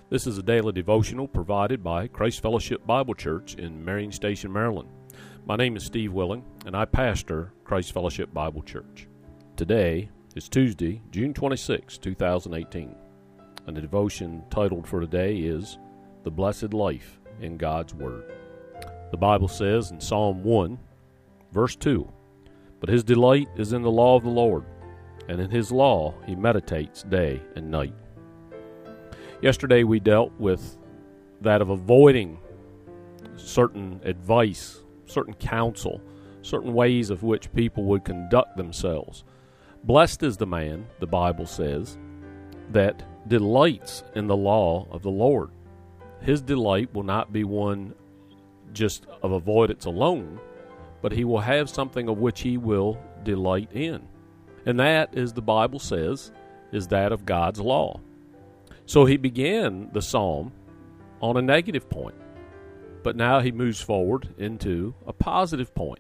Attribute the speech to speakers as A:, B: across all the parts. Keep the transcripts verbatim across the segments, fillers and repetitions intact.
A: This is a daily devotional provided by Christ Fellowship Bible Church in Marion Station, Maryland. My name is Steve Willing, and I pastor Christ Fellowship Bible Church. Today is Tuesday, June twenty-sixth, two thousand eighteen, and the devotion titled for today is The Blessed Life in God's Word. The Bible says in Psalm one, verse two, "But his delight is in the law of the Lord, and in his law he meditates day and night." Yesterday we dealt with that of avoiding certain advice, certain counsel, certain ways of which people would conduct themselves. Blessed is the man, the Bible says, that delights in the law of the Lord. His delight will not be one just of avoidance alone, but he will have something of which he will delight in. And that, as the Bible says, is that of God's law. So he began the psalm on a negative point, but now he moves forward into a positive point.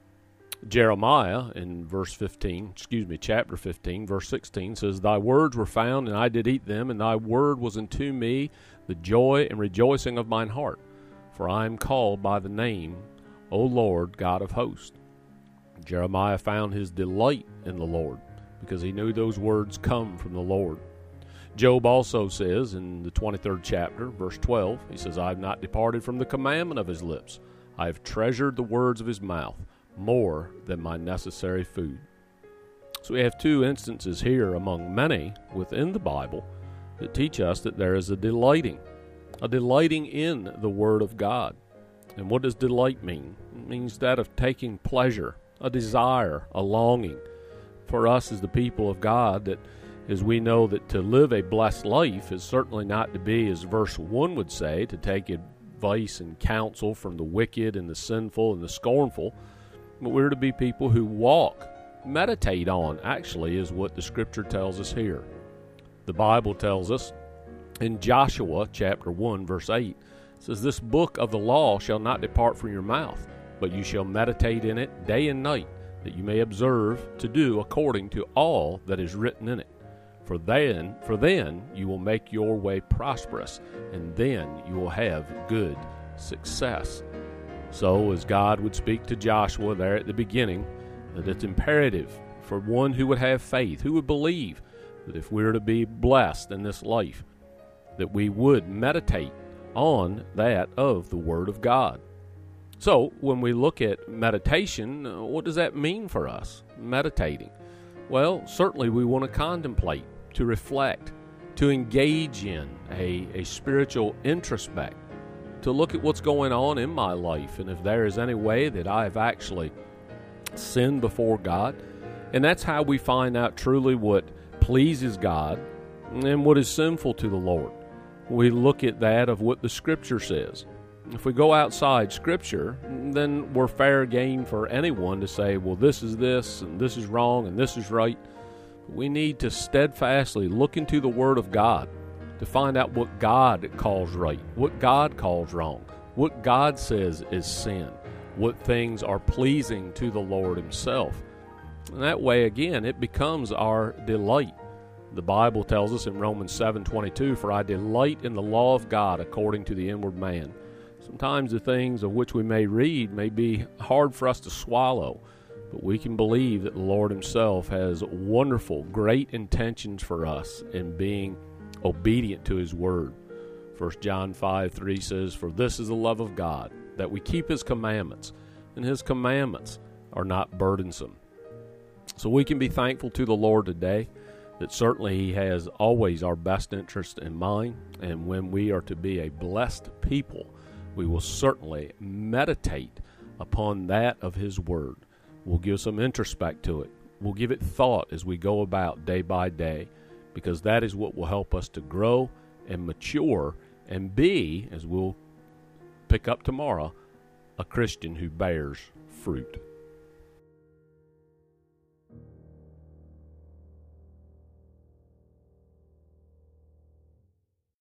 A: Jeremiah in verse fifteen, excuse me, chapter fifteen, verse sixteen says, "Thy words were found, and I did eat them, and thy word was unto me the joy and rejoicing of mine heart. For I am called by the name, O Lord God of hosts." Jeremiah found his delight in the Lord because he knew those words come from the Lord. Job also says in the twenty-third chapter, verse twelve, he says, "I have not departed from the commandment of his lips. I have treasured the words of his mouth more than my necessary food." So we have two instances here among many within the Bible that teach us that there is a delighting, a delighting in the Word of God. And what does delight mean? It means that of taking pleasure, a desire, a longing. For us as the people of God, that as we know that to live a blessed life is certainly not to be, as verse one would say, to take advice and counsel from the wicked and the sinful and the scornful, but we're to be people who walk, meditate on, actually, is what the Scripture tells us here. The Bible tells us in Joshua chapter one, verse eight, it says, "This book of the law shall not depart from your mouth, but you shall meditate in it day and night, that you may observe to do according to all that is written in it. For then, for then you will make your way prosperous, and then you will have good success." So, as God would speak to Joshua there at the beginning, that it's imperative for one who would have faith, who would believe that if we're to be blessed in this life, that we would meditate on that of the Word of God. So, when we look at meditation, what does that mean for us, meditating? Well, certainly we want to contemplate, to reflect, to engage in a, a spiritual introspect, to look at what's going on in my life, and if there is any way that I have actually sinned before God. And that's how we find out truly what pleases God and what is sinful to the Lord. We look at that of what the Scripture says. If we go outside Scripture, then we're fair game for anyone to say, well, this is this, and this is wrong, and this is right. We need to steadfastly look into the Word of God to find out what God calls right, what God calls wrong, what God says is sin, what things are pleasing to the Lord Himself. And that way, again, it becomes our delight. The Bible tells us in Romans seven twenty-two, "For I delight in the law of God according to the inward man." Sometimes the things of which we may read may be hard for us to swallow, but we can believe that the Lord Himself has wonderful, great intentions for us in being obedient to His Word. First John five three says, "For this is the love of God, that we keep His commandments, and His commandments are not burdensome." So we can be thankful to the Lord today that certainly He has always our best interest in mind, and when we are to be a blessed people, we will certainly meditate upon that of His Word. We'll give some introspect to it. We'll give it thought as we go about day by day, because that is what will help us to grow and mature and be, as we'll pick up tomorrow, a Christian who bears fruit.